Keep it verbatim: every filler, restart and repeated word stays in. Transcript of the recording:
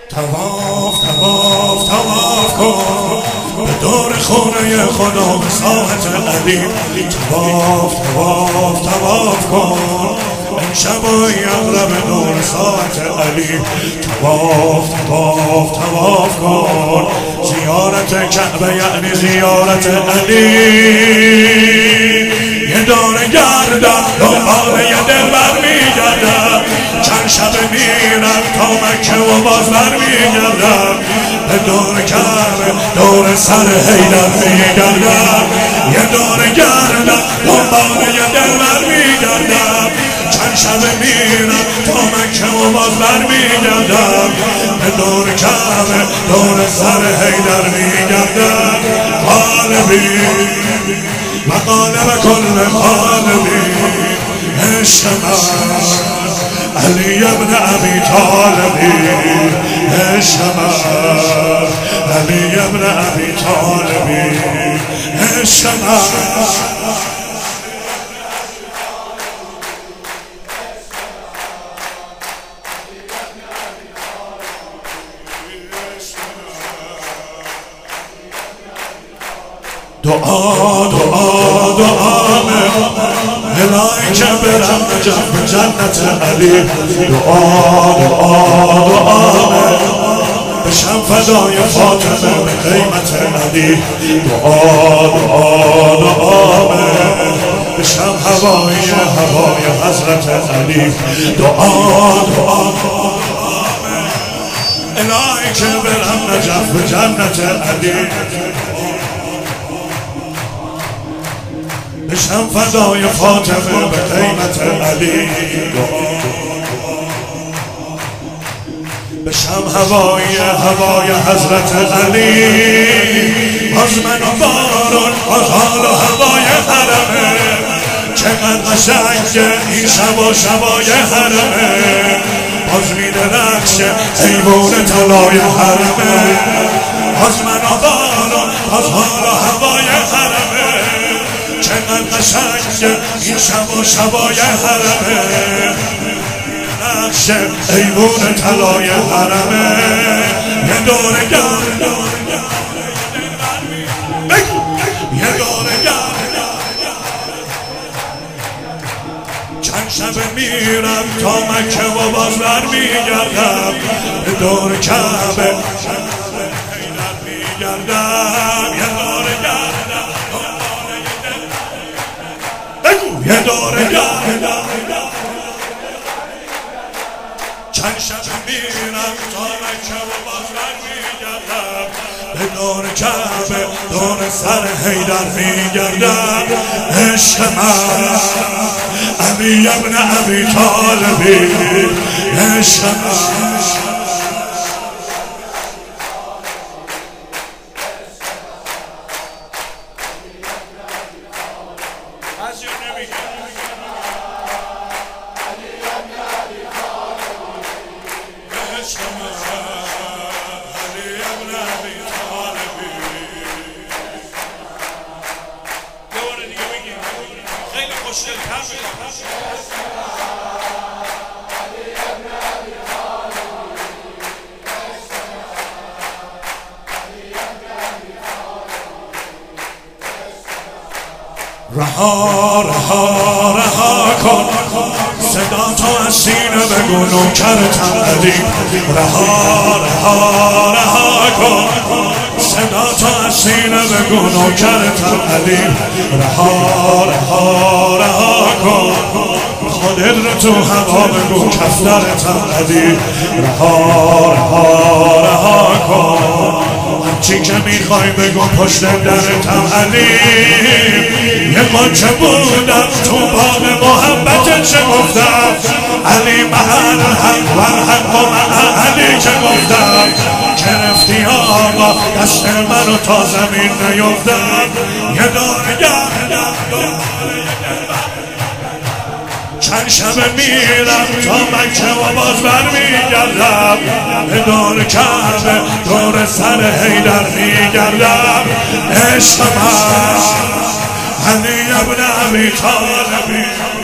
تواف تواف تواف کن به دور خونه خدا به ساحت علی. تواف تواف تواف کن امشب و یغرب دور ساحت علی. تواف تواف تواف کن زیارت کعبه یعنی زیارت علی. یه دور گردم دنبال یه دل برمیگردم، چند شب میرم تا مکه و باز برمیگردم. به دور کعبه دور سر حیدر میگردم، یه دور گردم دنبال یه دل برمیگردم. چند شب میرم تا مکه و باز برمیگردم. به دور کعبه دور سر حیدر میگردم. قالبی مقالب کل قالبی عشق من علی ابن ابی طالبی. عشق من علی ابن ابی طالبی. عشق من دعا دعا دعا الهی که برم نجف جنت علی. دعا دعا دعا بشم فدای فاطمه به قیمت علی. دعا دعا دعا بشم هوای هوای حضرت علی. دعا دعا الهی که برم نجف جنت علی. بشم فدای فاطمه به قیمت علی. بشم هوای هوای حضرت علی. از من و بارون از حال و هوای حرمه، چقدر قشنگه این شب و شبای حرمه. باز میده رقص ایوون طلای حرمه. از من و بارون از حال و هوای حرمه، چقدر قشنگه این شب و شبای حرمه. نقش ایوون طلای حرمه. یه دور گرد یه دور گرد چند شب میرم تا مکه و باز برمیگردم. به دور کعبه حیدر میگردم. یه دور گردم یه دور گردم چند شب میرم تا مکه و باز برمیگردم. به دور کعبه دور سر حیدر میگردم. عشق من علی ابن ابی طالبی. عشق من رها رها رها کن صدا تو از سینه بگو نوکرتم علی. رها رها رها کن صدا تو از سینه بگو نوکرتم علی. رها رها رها کن خودت رو تو هوا بگو کفترتم علی. رها رها رها کن چی که میخوای بگو پشت درتم علی. یه قنچه بودم تو باغ محبت چه گفتم علی محل حق و حق و علی چه گفتم. گرفتی آقا دست منو تا زمین نیفتم. یه دور گردم چند شب میرم تا مکه و باز برمیگردم. به دور کعبه دور سر حیدر میگردم. عشق من علی ابن ابی طالبی.